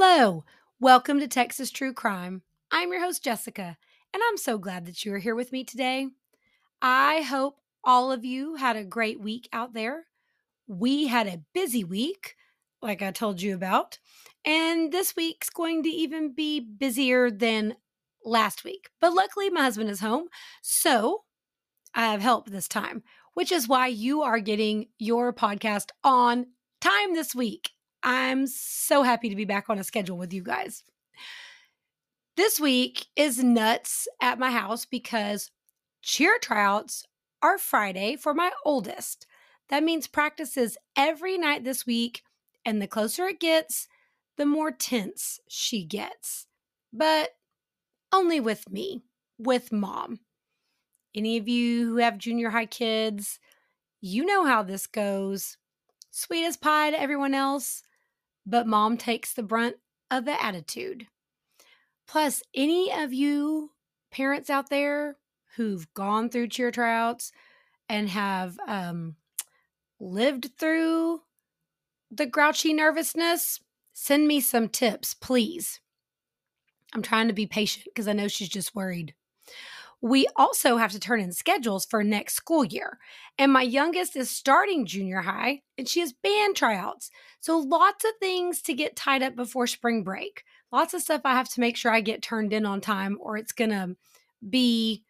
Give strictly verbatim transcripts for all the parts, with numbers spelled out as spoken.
Hello, welcome to Texas True Crime. I'm your host, Jessica, and I'm so glad that you are here with me today. I hope all of you had a great week out there. We had a busy week, like I told you about, and this week's going to even be busier than last week. But luckily, my husband is home, so I have help this time, which is why you are getting your podcast on time this week. I'm so happy to be back on a schedule with you guys. This week is nuts at my house because cheer tryouts are Friday for my oldest. That means practices every night this week, and the closer it gets, the more tense she gets. But only with me, with mom. Any of you who have junior high kids, you know how this goes. Sweet as pie to everyone else, but mom takes the brunt of the attitude. Plus, any of you parents out there who've gone through cheer tryouts and have um, lived through the grouchy nervousness, send me some tips, please. I'm trying to be patient because I know she's just worried. We also have to turn in schedules for next school year. And my youngest is starting junior high and she has band tryouts. So lots of things to get tied up before spring break. Lots of stuff I have to make sure I get turned in on time or it's going to be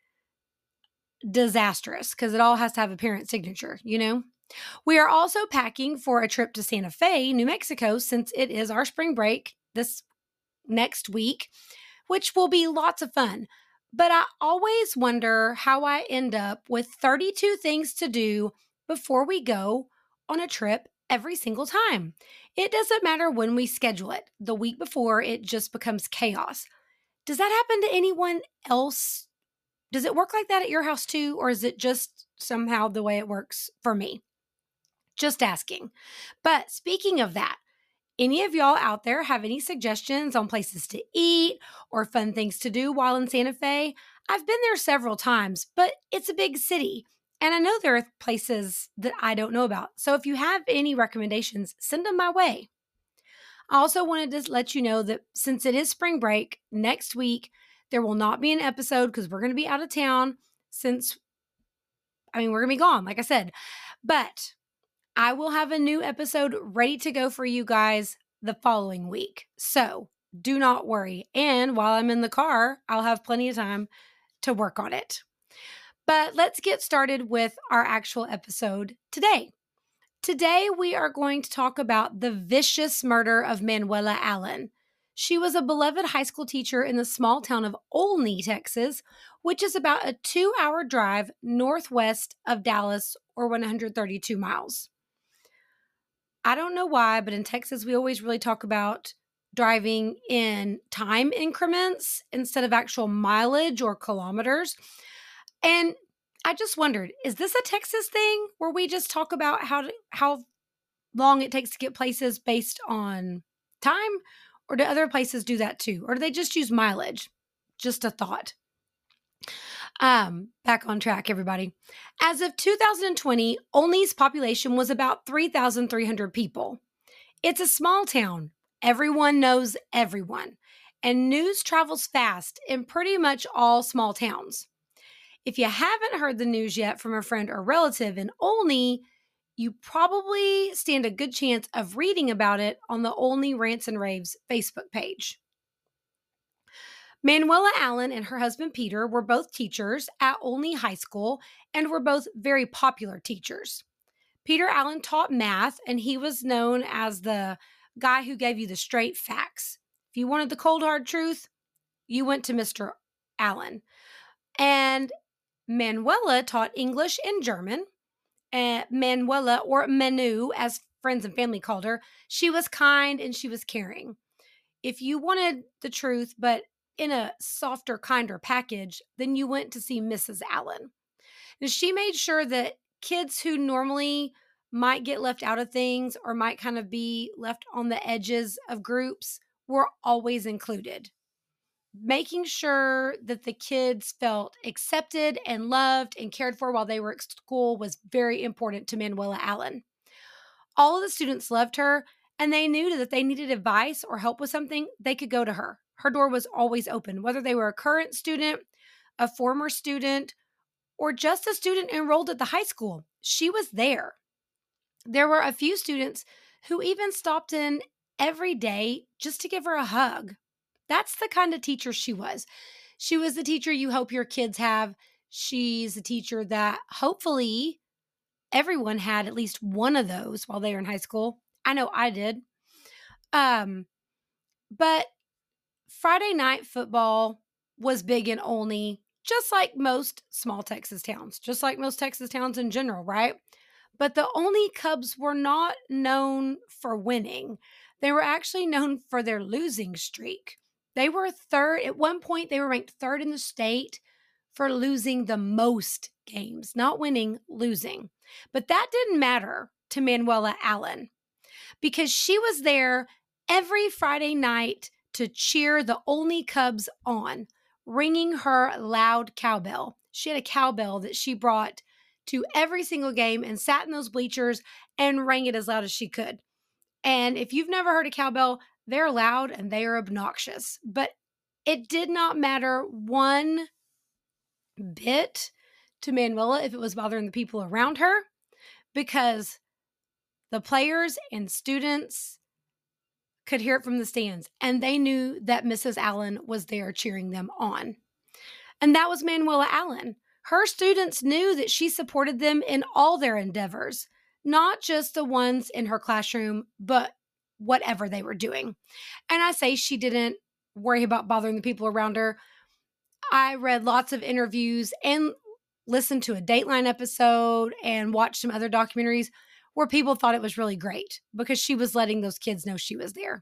disastrous because it all has to have a parent signature, you know? We are also packing for a trip to Santa Fe, New Mexico, since it is our spring break this next week, which will be lots of fun. But I always wonder how I end up with thirty-two things to do before we go on a trip every single time. It doesn't matter when we schedule it. The week before, it just becomes chaos. Does that happen to anyone else? Does it work like that at your house too? Or is it just somehow the way it works for me? Just asking. But speaking of that, any of y'all out there have any suggestions on places to eat or fun things to do while in Santa Fe? I've been there several times, but it's a big city. And I know there are places that I don't know about. So if you have any recommendations, send them my way. I also wanted to let you know that since it is spring break, next week, there will not be an episode because we're going to be out of town since, I mean, we're going to be gone, like I said. But I will have a new episode ready to go for you guys the following week. So do not worry. And while I'm in the car, I'll have plenty of time to work on it. But let's get started with our actual episode today. Today, we are going to talk about the vicious murder of Manuela Allen. She was a beloved high school teacher in the small town of Olney, Texas, which is about a two-hour drive northwest of Dallas or one hundred thirty-two miles. I don't know why, but in Texas, we always really talk about driving in time increments instead of actual mileage or kilometers. And I just wondered, is this a Texas thing where we just talk about how to, how long it takes to get places based on time? Or do other places do that too? Or do they just use mileage? Just a thought. Um, back on track, everybody. As of two thousand twenty, Olney's population was about three thousand three hundred people. It's a small town. Everyone knows everyone. And news travels fast in pretty much all small towns. If you haven't heard the news yet from a friend or relative in Olney, you probably stand a good chance of reading about it on the Olney Rants and Raves Facebook page. Manuela Allen and her husband Peter were both teachers at Olney High School and were both very popular teachers. Peter Allen taught math, and he was known as the guy who gave you the straight facts. If you wanted the cold hard truth, you went to Mister Allen. And Manuela taught English and German. Uh, Manuela, or Manu, as friends and family called her, she was kind and she was caring. If you wanted the truth, but in a softer, kinder package, then you went to see Missus Allen. And she made sure that kids who normally might get left out of things or might kind of be left on the edges of groups were always included. Making sure that the kids felt accepted and loved and cared for while they were at school was very important to Manuela Allen. All of the students loved her, And they knew that if they needed advice or help with something, they could go to her. Her door was always open, whether they were a current student, a former student, or just a student enrolled at the high school. She was there. There were a few students who even stopped in every day just to give her a hug. That's the kind of teacher she was. She was the teacher you hope your kids have. She's a teacher that hopefully everyone had at least one of those while they were in high school. I know I did. Um, but Friday night football was big in Olney, just like most small Texas towns, just like most Texas towns in general, right? But the Olney Cubs were not known for winning. They were actually known for their losing streak. They were third. At one point, they were ranked third in the state for losing the most games, not winning, losing. But that didn't matter to Manuela Allen because she was there every Friday night to cheer the Olney Cubs on, ringing her loud cowbell. She had a cowbell that she brought to every single game and sat in those bleachers and rang it as loud as she could. And if you've never heard a cowbell, they're loud and they are obnoxious. But it did not matter one bit to Manuela if it was bothering the people around her, because the players and students could hear it from the stands, and they knew that Missus Allen was there cheering them on. And that was Manuela Allen. Her students knew that she supported them in all their endeavors, not just the ones in her classroom, but whatever they were doing. And I say she didn't worry about bothering the people around her. I read lots of interviews and listened to a Dateline episode and watched some other documentaries where people thought it was really great because she was letting those kids know she was there.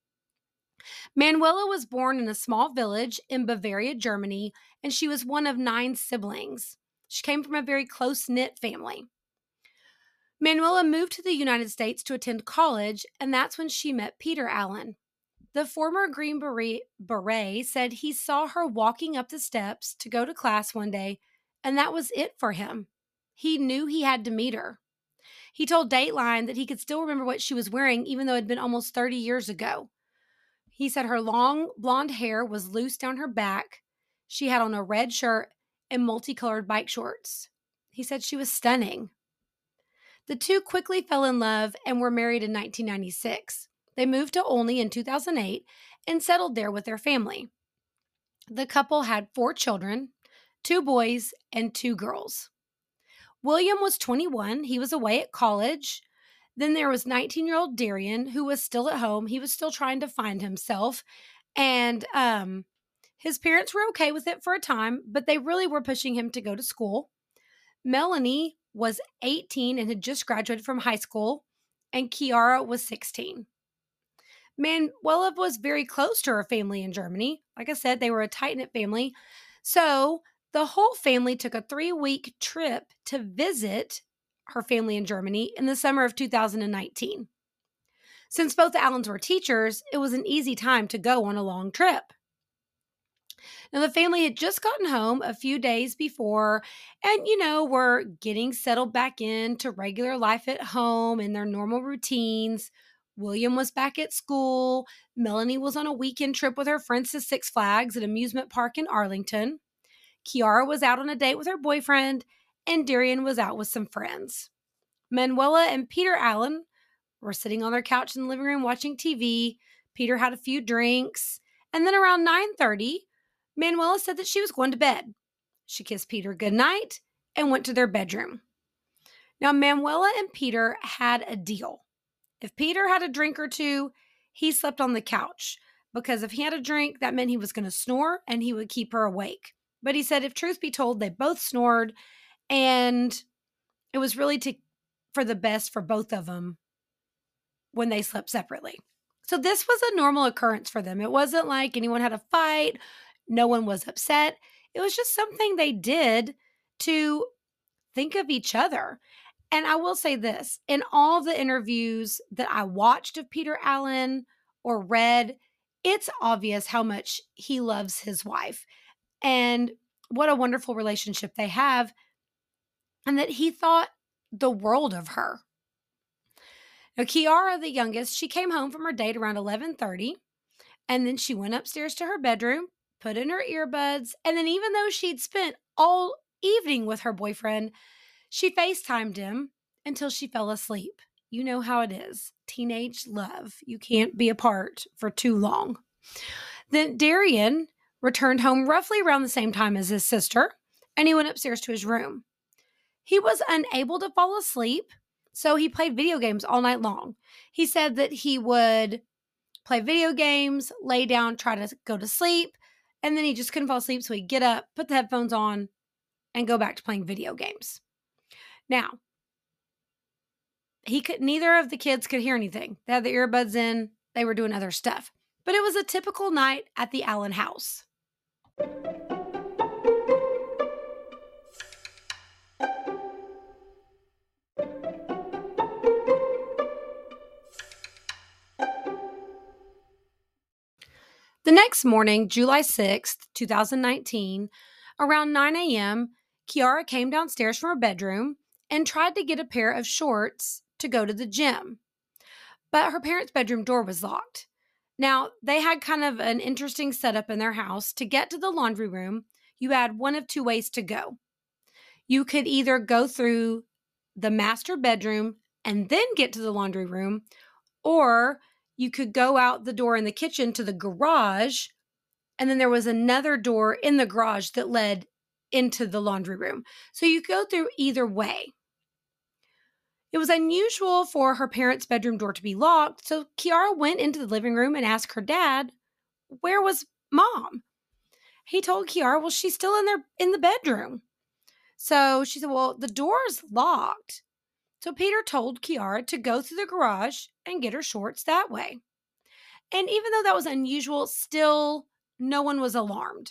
Manuela was born in a small village in Bavaria, Germany, and she was one of nine siblings. She came from a very close-knit family. Manuela moved to the United States to attend college, and that's when she met Peter Allen. The former Green Beret, Beret said he saw her walking up the steps to go to class one day, and that was it for him. He knew he had to meet her. He told Dateline that he could still remember what she was wearing, even though it had been almost thirty years ago. He said her long blonde hair was loose down her back. She had on a red shirt and multicolored bike shorts. He said she was stunning. The two quickly fell in love and were married in nineteen ninety-six. They moved to Olney in two thousand eight and settled there with their family. The couple had four children, two boys and two girls. William was twenty-one. He was away at college. Then there was nineteen-year-old Darian, who was still at home. He was still trying to find himself. And um, his parents were okay with it for a time, but they really were pushing him to go to school. Melanie was eighteen and had just graduated from high school, and Kiara was sixteen. Manuela was very close to her family in Germany. Like I said, they were a tight-knit family. So the whole family took a three-week trip to visit her family in Germany in the summer of two thousand nineteen. Since both the Allens were teachers, it was an easy time to go on a long trip. Now, the family had just gotten home a few days before and, you know, were getting settled back into regular life at home and their normal routines. William was back at school. Melanie was on a weekend trip with her friends to Six Flags, an amusement park in Arlington. Kiara was out on a date with her boyfriend, and Darian was out with some friends. Manuela and Peter Allen were sitting on their couch in the living room watching T V. Peter had a few drinks, and then around nine thirty, Manuela said that she was going to bed. She kissed Peter goodnight and went to their bedroom. Now, Manuela and Peter had a deal. If Peter had a drink or two, he slept on the couch, because if he had a drink, that meant he was going to snore and he would keep her awake. But he said, if truth be told, they both snored, and it was really to, for the best for both of them when they slept separately. So this was a normal occurrence for them. It wasn't like anyone had a fight. No one was upset. It was just something they did to think of each other. And I will say this, in all the interviews that I watched of Peter Allen or read, it's obvious how much he loves his wife and what a wonderful relationship they have, and that he thought the world of her. Now, Kiara, the youngest, she came home from her date around eleven thirty, and then she went upstairs to her bedroom, put in her earbuds, and then even though she'd spent all evening with her boyfriend, she FaceTimed him until she fell asleep. You know how it is. Teenage love. You can't be apart for too long. Then Darian returned home roughly around the same time as his sister, and he went upstairs to his room. He was unable to fall asleep, so he played video games all night long. He said that he would play video games, lay down, try to go to sleep, and then he just couldn't fall asleep, so he'd get up, put the headphones on, and go back to playing video games. Now, he could neither of the kids could hear anything. They had the earbuds in, they were doing other stuff. But it was a typical night at the Allen house. The next morning, July sixth, twenty nineteen, around nine a.m., Kiara came downstairs from her bedroom and tried to get a pair of shorts to go to the gym. But her parents' bedroom door was locked. Now, they had kind of an interesting setup in their house. To get to the laundry room, you had one of two ways to go. You could either go through the master bedroom and then get to the laundry room, or you could go out the door in the kitchen to the garage, and then there was another door in the garage that led into the laundry room. So you could go through either way. It was unusual for her parents' bedroom door to be locked, so Kiara went into the living room and asked her dad, where was Mom? He told Kiara, well, she's still in there in the bedroom. So she said, well, the door's locked. So Peter told Kiara to go through the garage and get her shorts that way. And even though that was unusual, still no one was alarmed.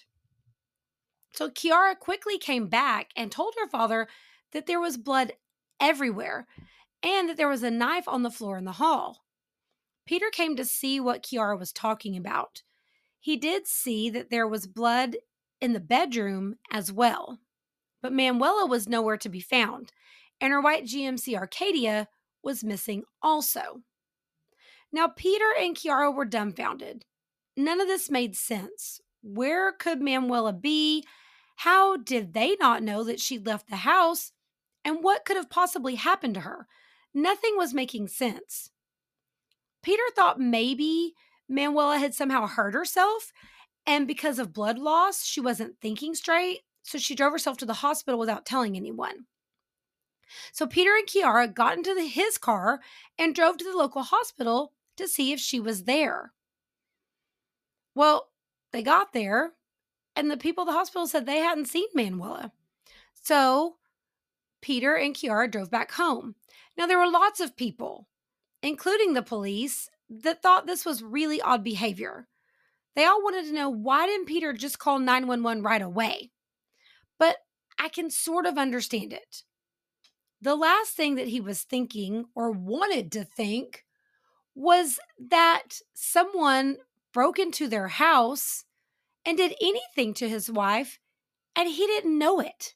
So Kiara quickly came back and told her father that there was blood everywhere and that there was a knife on the floor in the hall. Peter came to see what Kiara was talking about. He did see that there was blood in the bedroom as well. But Manuela was nowhere to be found, and her white G M C Arcadia was missing also. Now, Peter and Kiara were dumbfounded. None of this made sense. Where could Manuela be? How did they not know that she left the house? And what could have possibly happened to her? Nothing was making sense. Peter thought maybe Manuela had somehow hurt herself, and because of blood loss, she wasn't thinking straight, so she drove herself to the hospital without telling anyone. So Peter and Kiara got into the, his car and drove to the local hospital to see if she was there. Well, they got there, and the people at the hospital said they hadn't seen Manuela. So Peter and Kiara drove back home. Now, there were lots of people, including the police, that thought this was really odd behavior. They all wanted to know, why didn't Peter just call nine one one right away? But I can sort of understand it. The last thing that he was thinking or wanted to think was that someone broke into their house and did anything to his wife, and he didn't know it.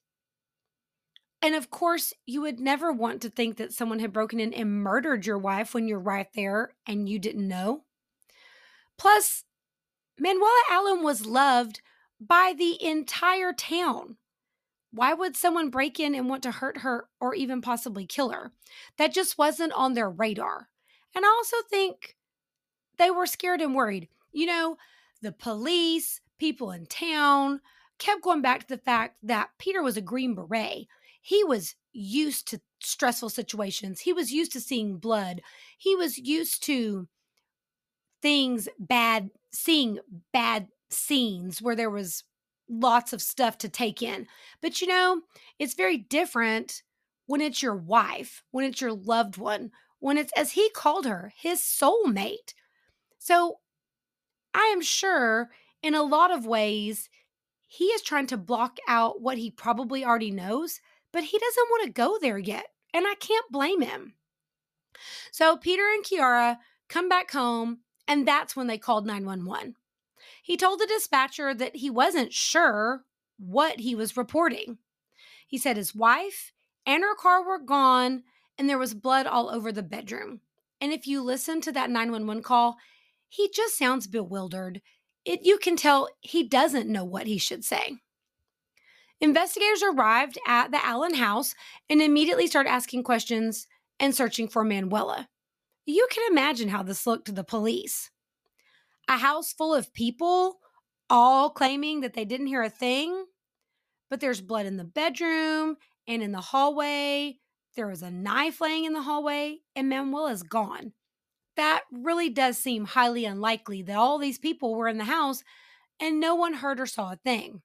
And of course, you would never want to think that someone had broken in and murdered your wife when you're right there and you didn't know. Plus, Manuela Allen was loved by the entire town. Why would someone break in and want to hurt her or even possibly kill her? That just wasn't on their radar. And I also think they were scared and worried. You know, the police, people in town kept going back to the fact that Peter was a Green Beret. He was used to stressful situations. He was used to seeing blood. He was used to things bad, seeing bad scenes where there was lots of stuff to take in. But you know, it's very different when it's your wife, when it's your loved one, when it's, as he called her, his soulmate. So I am sure in a lot of ways, he is trying to block out what he probably already knows, but he doesn't want to go there yet. And I can't blame him. So Peter and Kiara come back home, and that's when they called nine one one. He told the dispatcher that he wasn't sure what he was reporting. He said his wife and her car were gone, and there was blood all over the bedroom. And if you listen to that nine one one call, he just sounds bewildered. It, you can tell he doesn't know what he should say. Investigators arrived at the Allen house and immediately started asking questions and searching for Manuela. You can imagine how this looked to the police. A house full of people, all claiming that they didn't hear a thing, but there's blood in the bedroom and in the hallway. There was a knife laying in the hallway, and Manuela's gone. That really does seem highly unlikely that all these people were in the house and no one heard or saw a thing.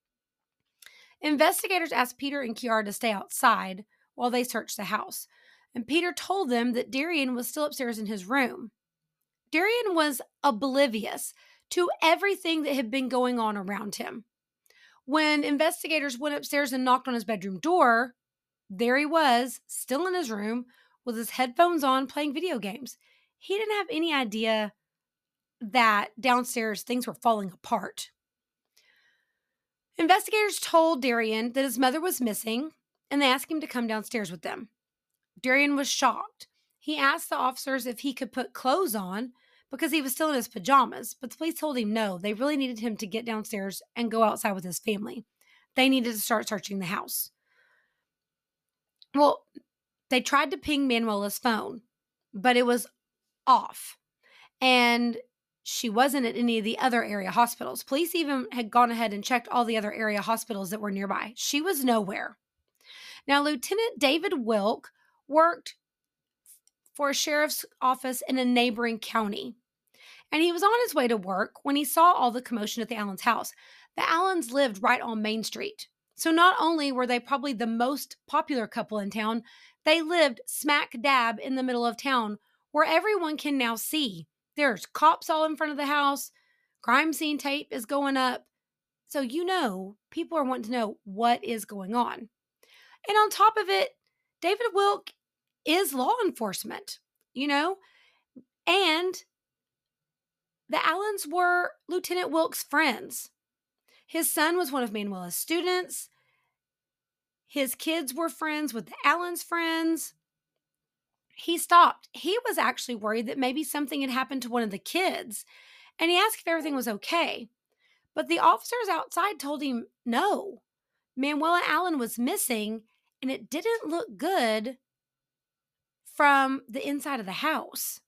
Investigators asked Peter and Kiara to stay outside while they searched the house, and Peter told them that Darian was still upstairs in his room. Darian was oblivious to everything that had been going on around him. When investigators went upstairs and knocked on his bedroom door, there he was, still in his room, with his headphones on, playing video games. He didn't have any idea that downstairs things were falling apart. Investigators told Darian that his mother was missing, and they asked him to come downstairs with them. Darian was shocked. He asked the officers if he could put clothes on because he was still in his pajamas, but the police told him no, they really needed him to get downstairs and go outside with his family. They needed to start searching the house. Well, they tried to ping Manuela's phone, but it was off, and she wasn't at any of the other area hospitals. Police even had gone ahead and checked all the other area hospitals that were nearby. She was nowhere. Now, Lieutenant David Wilk worked for a sheriff's office in a neighboring county, and he was on his way to work when he saw all the commotion at the Allens' house. The Allens lived right on Main Street. So not only were they probably the most popular couple in town, they lived smack dab in the middle of town where everyone can now see. There's cops all in front of the house. Crime scene tape is going up. So you know, people are wanting to know what is going on. And on top of it, David Wilk is law enforcement, you know, and the Allens were Lieutenant Wilk's friends. His son was one of Manuela's students. His kids were friends with the Allens' friends. He stopped. He was actually worried that maybe something had happened to one of the kids, and he asked if everything was okay. But the officers outside told him no. Manuela Allen was missing, and it didn't look good from the inside of the house.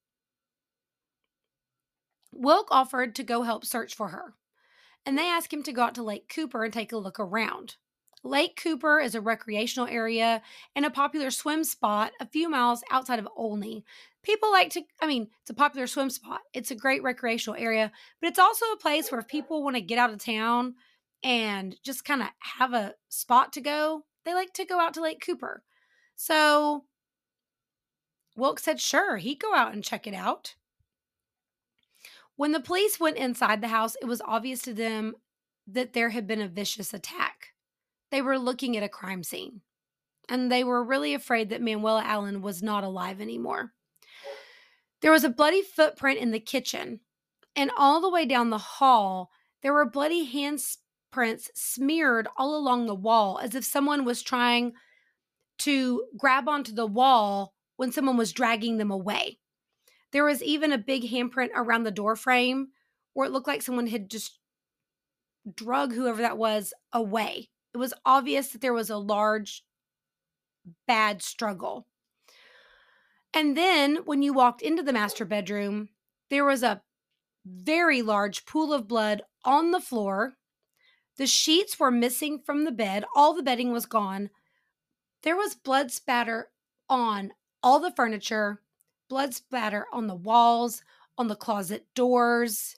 Wilk offered to go help search for her, and they asked him to go out to Lake Cooper and take a look around. Lake Cooper is a recreational area and a popular swim spot a few miles outside of Olney. People like to, I mean, it's a popular swim spot. It's a great recreational area, but it's also a place where if people want to get out of town and just kind of have a spot to go, they like to go out to Lake Cooper. So Wilk said, sure, he'd go out and check it out. When the police went inside the house, it was obvious to them that there had been a vicious attack. They were looking at a crime scene, and they were really afraid that Manuela Allen was not alive anymore. There was a bloody footprint in the kitchen, and all the way down the hall, there were bloody handprints smeared all along the wall, as if someone was trying to grab onto the wall when someone was dragging them away. There was even a big handprint around the door frame where it looked like someone had just drug whoever that was away. It was obvious that there was a large, bad struggle. And then when you walked into the master bedroom, there was a very large pool of blood on the floor. The sheets were missing from the bed. All the bedding was gone. There was blood spatter on all the furniture, blood splatter on the walls, on the closet doors.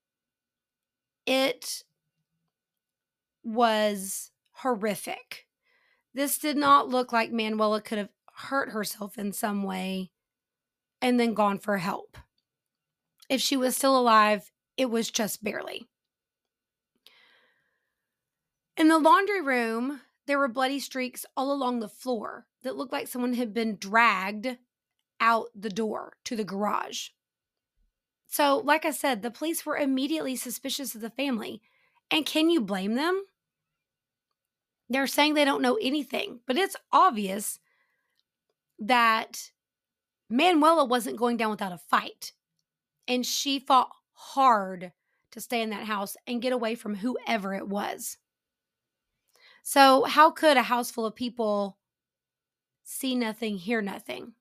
It was horrific. This did not look like Manuela could have hurt herself in some way and then gone for help. If she was still alive, it was just barely. In the laundry room, there were bloody streaks all along the floor that looked like someone had been dragged out the door to the garage. So, like I said, the police were immediately suspicious of the family. And can you blame them? They're saying they don't know anything, but it's obvious that Manuela wasn't going down without a fight, and she fought hard to stay in that house and get away from whoever it was. So, how could a house full of people see nothing, hear nothing?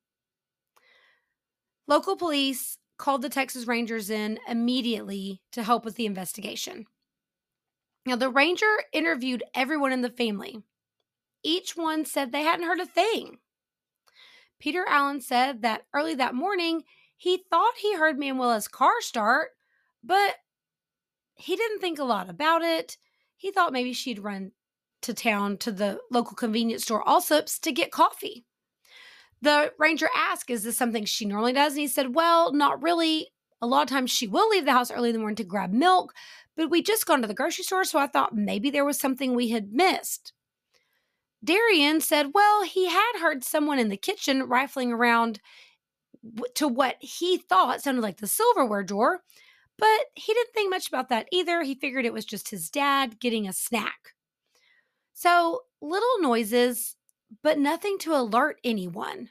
Local police called the Texas Rangers in immediately to help with the investigation. Now, the ranger interviewed everyone in the family. Each one said they hadn't heard a thing. Peter Allen said that early that morning, he thought he heard Manuela's car start, but he didn't think a lot about it. He thought maybe she'd run to town to the local convenience store, Allsup's, to get coffee. The ranger asked, is this something she normally does? And he said, well, not really. A lot of times she will leave the house early in the morning to grab milk, but we just gone to the grocery store, so I thought maybe there was something we had missed. Darian said, well, he had heard someone in the kitchen rifling around to what he thought sounded like the silverware drawer, but he didn't think much about that either. He figured it was just his dad getting a snack. So little noises, but nothing to alert anyone.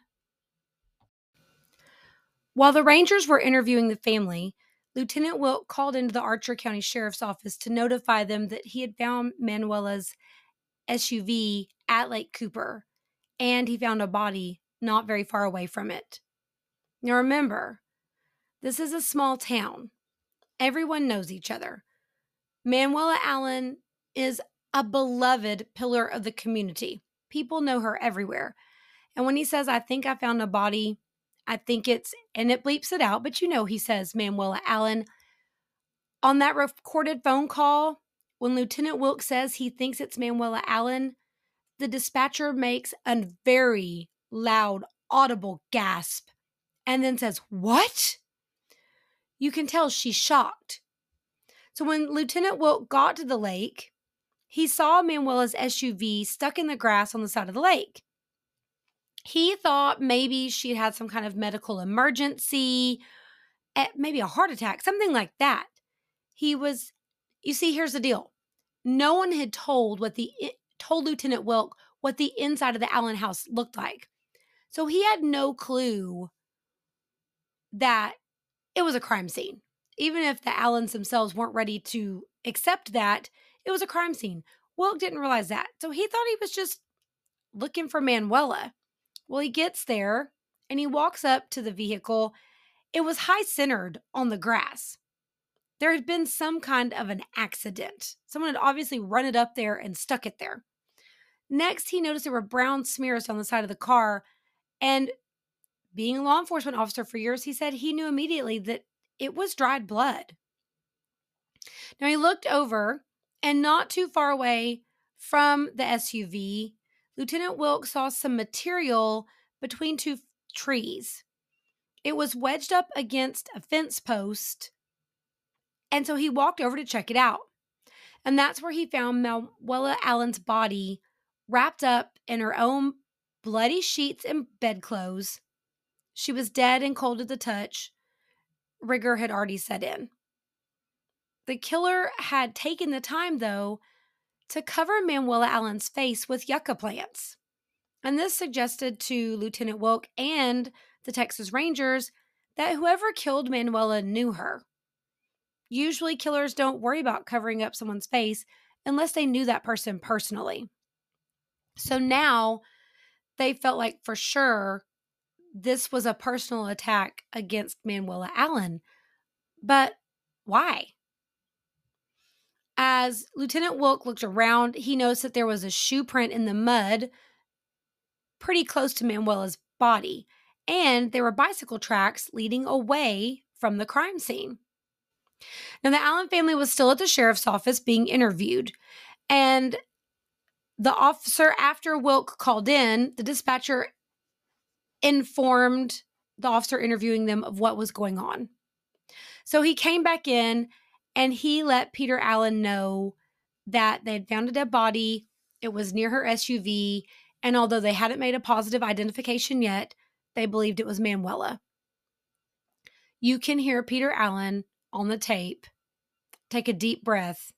While the Rangers were interviewing the family, Lieutenant Wilk called into the Archer County Sheriff's Office to notify them that he had found Manuela's S U V at Lake Cooper, and he found a body not very far away from it. Now remember, this is a small town. Everyone knows each other. Manuela Allen is a beloved pillar of the community. People know her everywhere. And when he says, I think I found a body, I think it's, and it bleeps it out, but you know he says Manuela Allen. On that recorded phone call, when Lieutenant Wilkes says he thinks it's Manuela Allen, the dispatcher makes a very loud, audible gasp and then says, what? You can tell she's shocked. So when Lieutenant Wilk got to the lake, he saw Manuela's S U V stuck in the grass on the side of the lake. He thought maybe she'd had some kind of medical emergency, maybe a heart attack, something like that. He was, you see, here's the deal. No one had told what the told Lieutenant Wilk what the inside of the Allen house looked like. So he had no clue that it was a crime scene. Even if the Allens themselves weren't ready to accept that, it was a crime scene. Wilk didn't realize that. So he thought he was just looking for Manuela. Well, he gets there and he walks up to the vehicle. It was high-centered on the grass. There had been some kind of an accident. Someone had obviously run it up there and stuck it there. Next, he noticed there were brown smears on the side of the car. And being a law enforcement officer for years, he said he knew immediately that it was dried blood. Now, he looked over, and not too far away from the S U V, Lieutenant Wilkes saw some material between two trees. It was wedged up against a fence post, and so he walked over to check it out. And that's where he found Manuela Allen's body wrapped up in her own bloody sheets and bedclothes. She was dead and cold to the touch. Rigor had already set in. The killer had taken the time, though, to cover Manuela Allen's face with yucca plants. And this suggested to Lieutenant Wilk and the Texas Rangers that whoever killed Manuela knew her. Usually killers don't worry about covering up someone's face unless they knew that person personally. So now they felt like for sure this was a personal attack against Manuela Allen. But why? As Lieutenant Wilk looked around, he noticed that there was a shoe print in the mud pretty close to Manuela's body, and there were bicycle tracks leading away from the crime scene. Now, the Allen family was still at the sheriff's office being interviewed, and the officer, after Wilk called in, the dispatcher informed the officer interviewing them of what was going on. So he came back in and he let Peter Allen know that they had found a dead body. It was near her S U V. And although they hadn't made a positive identification yet, they believed it was Manuela. You can hear Peter Allen on the tape take a deep breath,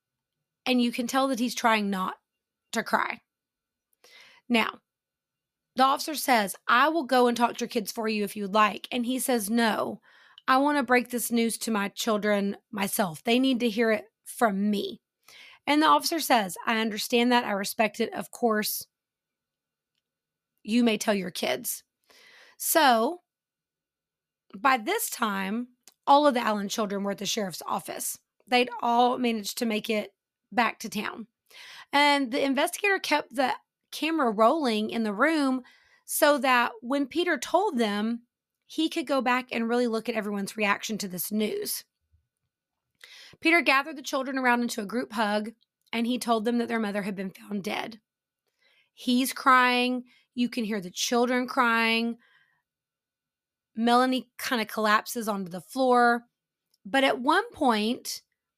and you can tell that he's trying not to cry. Now, The officer says, I will go and talk to your kids for you if you'd like. And he says, no, I want to break this news to my children myself. They need to hear it from me. And the officer says, I understand that. I respect it. Of course, you may tell your kids. So by this time, all of the Allen children were at the sheriff's office. They'd all managed to make it back to town. And the investigator kept the camera rolling in the room so that when Peter told them, he could go back and really look at everyone's reaction to this news. Peter gathered the children around into a group hug, and he told them that their mother had been found dead. He's crying. You can hear the children crying. Melanie kind of collapses onto the floor. But at one point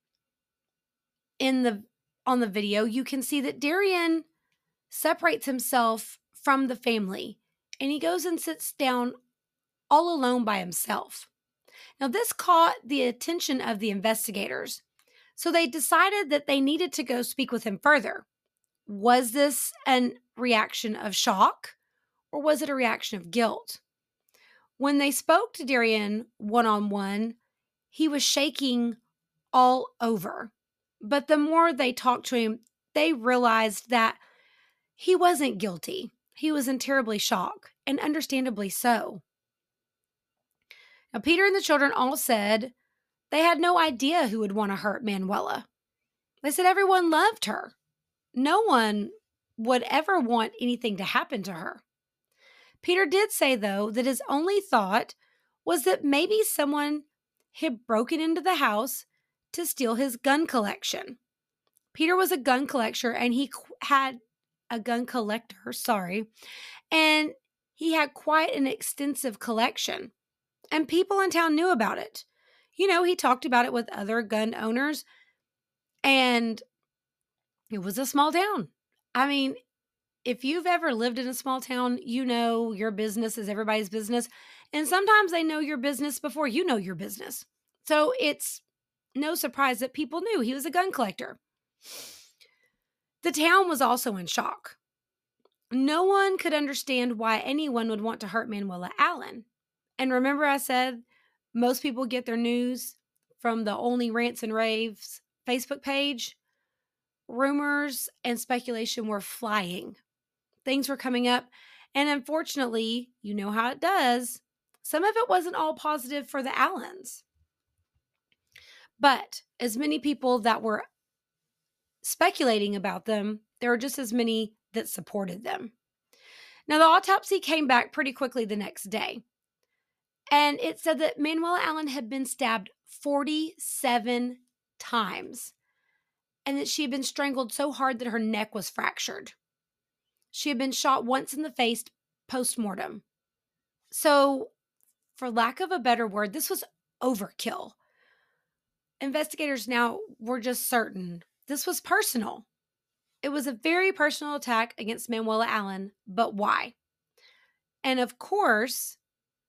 in the on the video, you can see that Darian separates himself from the family, and he goes and sits down all alone by himself. Now, this caught the attention of the investigators, so they decided that they needed to go speak with him further. Was this a reaction of shock, or was it a reaction of guilt? When they spoke to Darian one-on-one, he was shaking all over. But the more they talked to him, they realized that he wasn't guilty. He was in terribly shock, and understandably so. Now, Peter and the children all said they had no idea who would want to hurt Manuela. They said everyone loved her. No one would ever want anything to happen to her. Peter did say, though, that his only thought was that maybe someone had broken into the house to steal his gun collection. Peter was a gun collector, and he had a gun collector, sorry, and he had quite an extensive collection, and people in town knew about it. You know, he talked about it with other gun owners, and it was a small town. I mean, if you've ever lived in a small town, you know your business is everybody's business, and sometimes they know your business before you know your business. So it's no surprise that people knew he was a gun collector. The town was also in shock. No one could understand why anyone would want to hurt Manuela Allen. And remember I said most people get their news from the Only Rants and Raves Facebook page? Rumors and speculation were flying. Things were coming up. And unfortunately, you know how it does. Some of it wasn't all positive for the Allens. But as many people that were speculating about them, there were just as many that supported them. Now, the autopsy came back pretty quickly the next day. And it said that Manuela Allen had been stabbed forty-seven times. And that she had been strangled so hard that her neck was fractured. She had been shot once in the face post-mortem. So, for lack of a better word, this was overkill. Investigators now were just certain this was personal. It was a very personal attack against Manuela Allen, but why? And of course,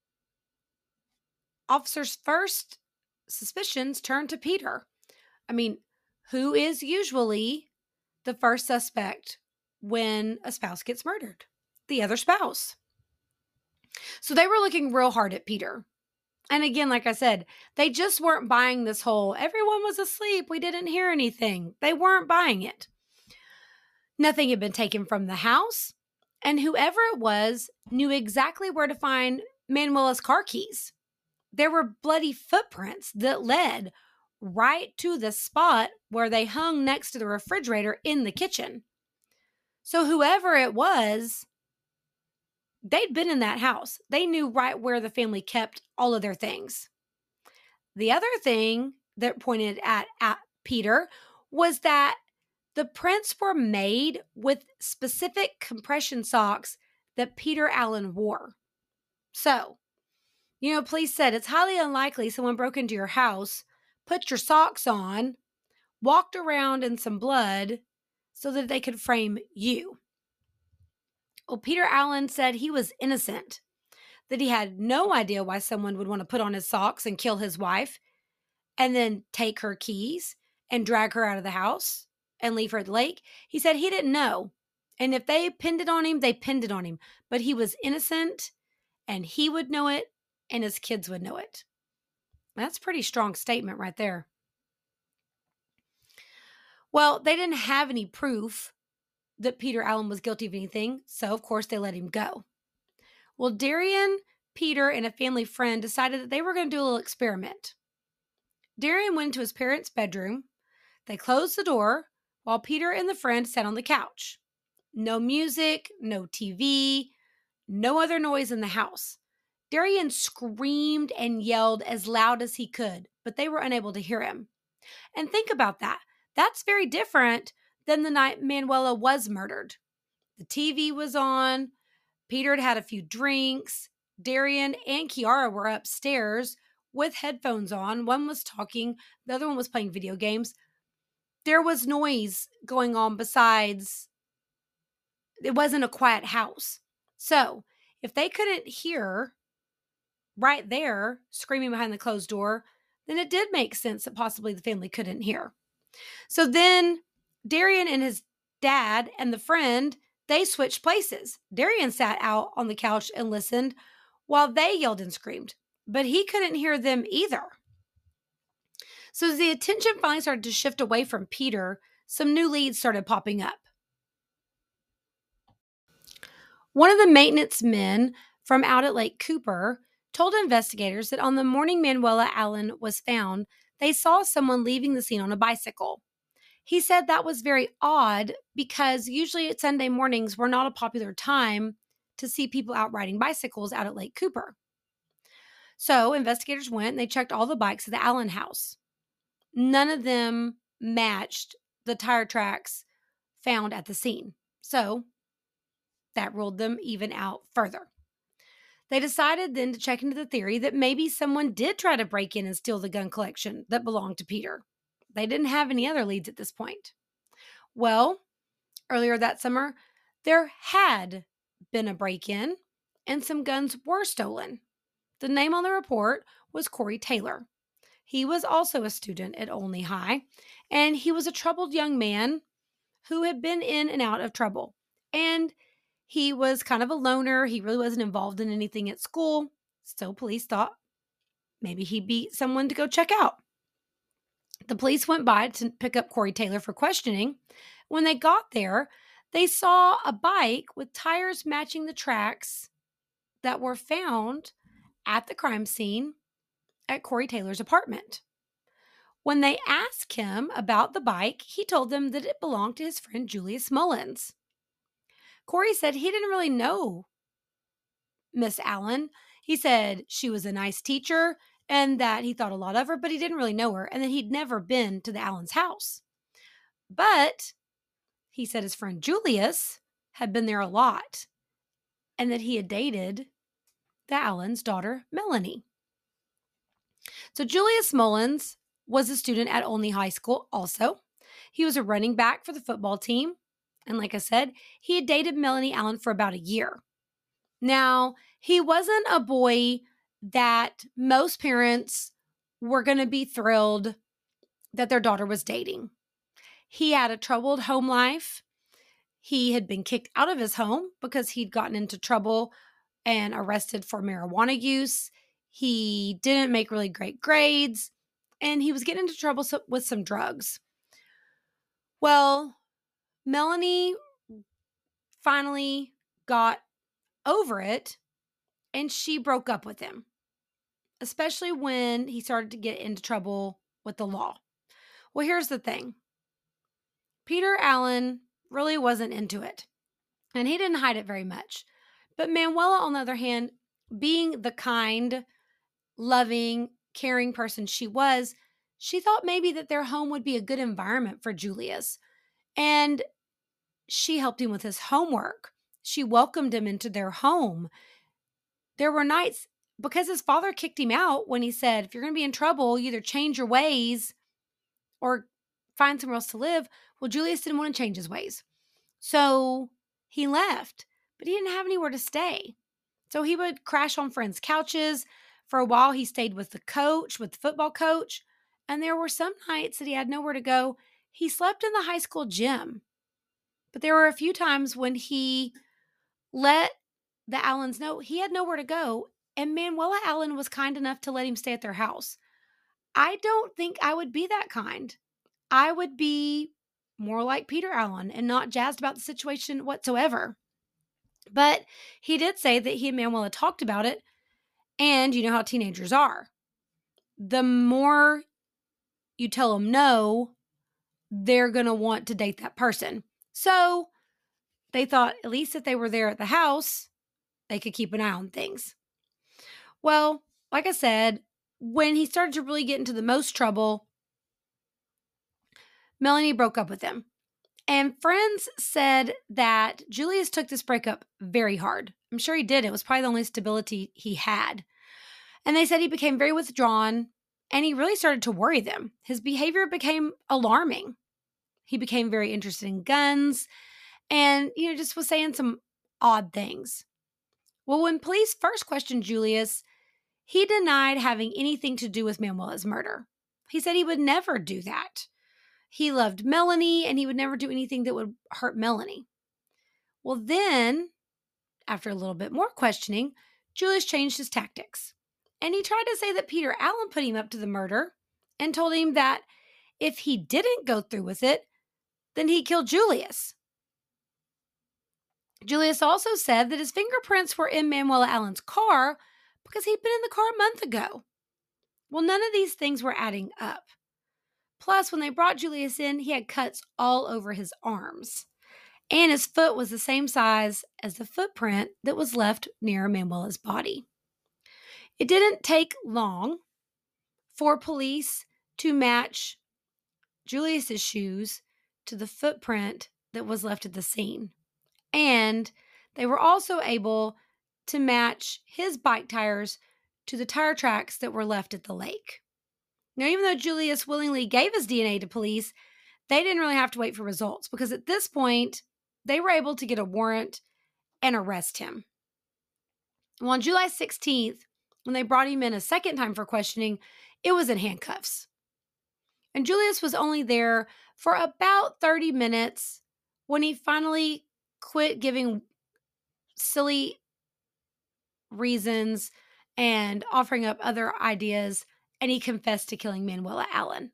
officers' first suspicions turned to Peter. I mean, who is usually the first suspect when a spouse gets murdered? The other spouse. So they were looking real hard at Peter. And again, like I said, they just weren't buying this whole, everyone was asleep, we didn't hear anything. They weren't buying it. Nothing had been taken from the house, and whoever it was knew exactly where to find Manuela's car keys. There were bloody footprints that led right to the spot where they hung next to the refrigerator in the kitchen. So whoever it was, they'd been in that house. They knew right where the family kept all of their things. The other thing that pointed at, at Peter was that the prints were made with specific compression socks that Peter Allen wore. So, you know, police said it's highly unlikely someone broke into your house, put your socks on, walked around in some blood so that they could frame you. Well, Peter Allen said he was innocent, that he had no idea why someone would want to put on his socks and kill his wife and then take her keys and drag her out of the house and leave her at the lake. He said he didn't know. And if they pinned it on him, they pinned it on him. But he was innocent, and he would know it, and his kids would know it. That's a pretty strong statement right there. Well, they didn't have any proof that Peter Allen was guilty of anything, so of course they let him go. Well, Darian, Peter, and a family friend decided that they were going to do a little experiment. Darian went to his parents' bedroom. They closed the door while Peter and the friend sat on the couch. No music, no T V, no other noise in the house. Darian screamed and yelled as loud as he could, but they were unable to hear him. And think about that. That's very different than the night Manuela was murdered. The T V was on. Peter had had a few drinks. Darian and Kiara were upstairs with headphones on. One was talking. The other one was playing video games. There was noise going on besides. It wasn't a quiet house. So if they couldn't hear right there screaming behind the closed door, then it did make sense that possibly the family couldn't hear. So then Darian and his dad and the friend, they switched places. Darian sat out on the couch and listened while they yelled and screamed, but he couldn't hear them either. So as the attention finally started to shift away from Peter, some new leads started popping up. One of the maintenance men from out at Lake Cooper told investigators that on the morning Manuela Allen was found, they saw someone leaving the scene on a bicycle. He said that was very odd because usually at Sunday mornings were not a popular time to see people out riding bicycles out at Lake Cooper. So investigators went and they checked all the bikes at the Allen house. None of them matched the tire tracks found at the scene. So that ruled them even out further. They decided then to check into the theory that maybe someone did try to break in and steal the gun collection that belonged to Peter. They didn't have any other leads at this point. Well, earlier that summer, there had been a break-in and some guns were stolen. The name on the report was Corey Taylor. He was also a student at Olney High, and he was a troubled young man who had been in and out of trouble. And he was kind of a loner. He really wasn't involved in anything at school. So police thought maybe he'd be someone to go check out. The police went by to pick up Corey Taylor for questioning. When they got there, they saw a bike with tires matching the tracks that were found at the crime scene at Corey Taylor's apartment. When they asked him about the bike, he told them that it belonged to his friend Julius Mullins. Corey said he didn't really know Miss Allen. He said she was a nice teacher and that he thought a lot of her, but he didn't really know her and that he'd never been to the Allen's house. But he said his friend Julius had been there a lot and that he had dated the Allen's daughter, Melanie. So Julius Mullins was a student at Olney High School also. He was a running back for the football team. And like I said, he had dated Melanie Allen for about a year. Now, he wasn't a boy that most parents were going to be thrilled that their daughter was dating. He had a troubled home life. He had been kicked out of his home because he'd gotten into trouble and arrested for marijuana use. He didn't make really great grades, and he was getting into trouble with some drugs. Well, Melanie finally got over it, and she broke up with him, especially when he started to get into trouble with the law. Well, here's the thing. Peter Allen really wasn't into it, and he didn't hide it very much. But Manuela, on the other hand, being the kind, loving, caring person she was, she thought maybe that their home would be a good environment for Julius. And she helped him with his homework. She welcomed him into their home. There were nights, because his father kicked him out when he said, if you're going to be in trouble, you either change your ways or find somewhere else to live. Well, Julius didn't want to change his ways. So he left, but he didn't have anywhere to stay. So he would crash on friends' couches. For a while, he stayed with the coach, with the football coach. And there were some nights that he had nowhere to go. He slept in the high school gym. But there were a few times when he let the Allens know he had nowhere to go, and Manuela Allen was kind enough to let him stay at their house. I don't think I would be that kind. I would be more like Peter Allen and not jazzed about the situation whatsoever. But he did say that he and Manuela talked about it, and you know how teenagers are. The more you tell them no, they're going to want to date that person. So they thought at least if they were there at the house, they could keep an eye on things. Well, like I said, when he started to really get into the most trouble, Melanie broke up with him. And friends said that Julius took this breakup very hard. I'm sure he did. It was probably the only stability he had. And they said he became very withdrawn, and he really started to worry them. His behavior became alarming. He became very interested in guns and, you know, just was saying some odd things. Well, when police first questioned Julius, he denied having anything to do with Manuela's murder. He said he would never do that. He loved Melanie, and he would never do anything that would hurt Melanie. Well, then, after a little bit more questioning, Julius changed his tactics. And he tried to say that Peter Allen put him up to the murder and told him that if he didn't go through with it, then he'd kill Julius. Julius also said that his fingerprints were in Manuela Allen's car because he'd been in the car a month ago. Well, none of these things were adding up. Plus, when they brought Julius in, he had cuts all over his arms. And his foot was the same size as the footprint that was left near Manuela's body. It didn't take long for police to match Julius's shoes to the footprint that was left at the scene. And they were also able to match his bike tires to the tire tracks that were left at the lake. Now, even though Julius willingly gave his D N A to police, they didn't really have to wait for results because at this point, they were able to get a warrant and arrest him. Well, on July sixteenth, when they brought him in a second time for questioning, it was in handcuffs. And Julius was only there for about thirty minutes when he finally quit giving silly reasons and offering up other ideas, and he confessed to killing Manuela Allen.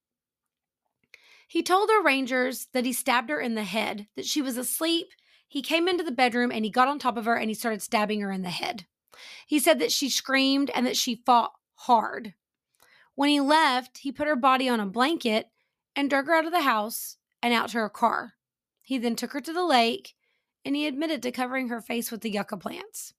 He told the Rangers that he stabbed her in the head, that she was asleep. He came into the bedroom and he got on top of her and he started stabbing her in the head. He said that she screamed and that she fought hard. When he left, he put her body on a blanket and drug her out of the house and out to her car. He then took her to the lake and he admitted to covering her face with the yucca plants.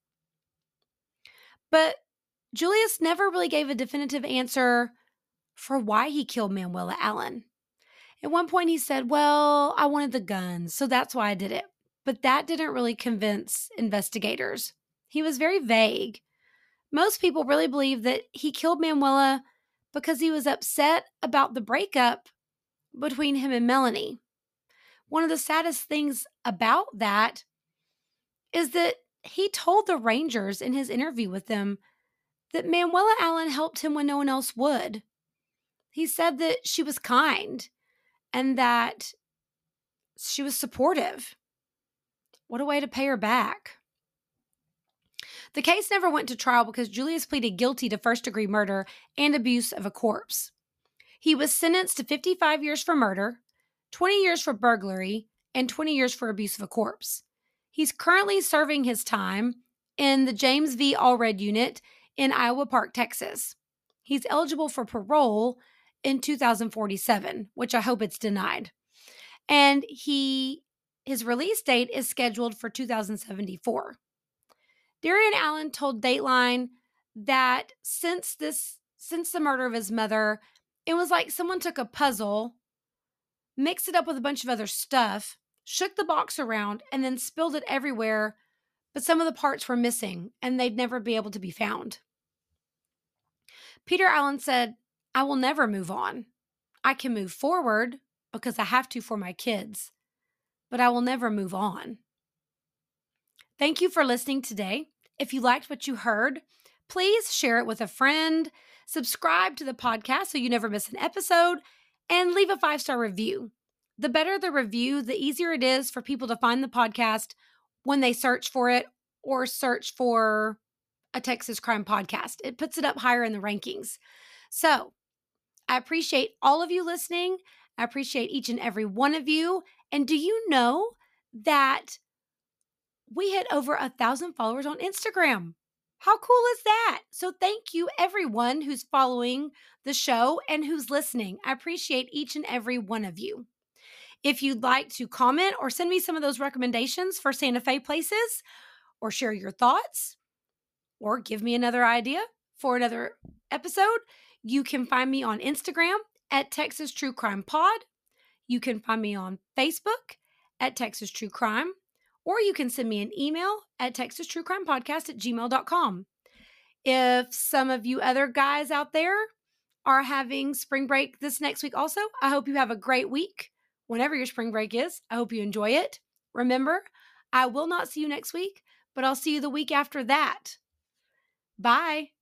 But Julius never really gave a definitive answer for why he killed Manuela Allen. At one point he said, well, I wanted the guns, so that's why I did it. But that didn't really convince investigators. He was very vague. Most people really believe that he killed Manuela because he was upset about the breakup between him and Melanie. One of the saddest things about that is that he told the Rangers in his interview with them that Manuela Allen helped him when no one else would. He said that she was kind and that she was supportive. What a way to pay her back. The case never went to trial because Julius pleaded guilty to first-degree murder and abuse of a corpse. He was sentenced to fifty-five years for murder, twenty years for burglary, and twenty years for abuse of a corpse. He's currently serving his time in the James V. Allred unit in Iowa Park, Texas. He's eligible for parole in two thousand forty-seven, which I hope it's denied. And he his release date is scheduled for two thousand seventy-four. Darian Allen told Dateline that since this since the murder of his mother, it was like someone took a puzzle, mixed it up with a bunch of other stuff, shook the box around, and then spilled it everywhere, but some of the parts were missing, and they'd never be able to be found. Peter Allen said, I will never move on. I can move forward because I have to for my kids, but I will never move on. Thank you for listening today. If you liked what you heard, please share it with a friend, subscribe to the podcast so you never miss an episode, and leave a five-star review. the better the review, the easier it is for people to find the podcast when they search for it or search for a Texas Crime Podcast. It puts it up higher in the rankings. So I appreciate all of you listening. I appreciate each and every one of you. And do you know that we hit over a thousand followers on Instagram? How cool is that? So thank you everyone who's following the show and who's listening. I appreciate each and every one of you. If you'd like to comment or send me some of those recommendations for Santa Fe places, or share your thoughts, or give me another idea for another episode, you can find me on Instagram at Texas True Crime Pod. You can find me on Facebook at Texas True Crime, or you can send me an email at texas true crime podcast at gmail dot com. If some of you other guys out there are having spring break this next week also, I hope you have a great week. Whenever your spring break is, I hope you enjoy it. Remember, I will not see you next week, but I'll see you the week after that. Bye.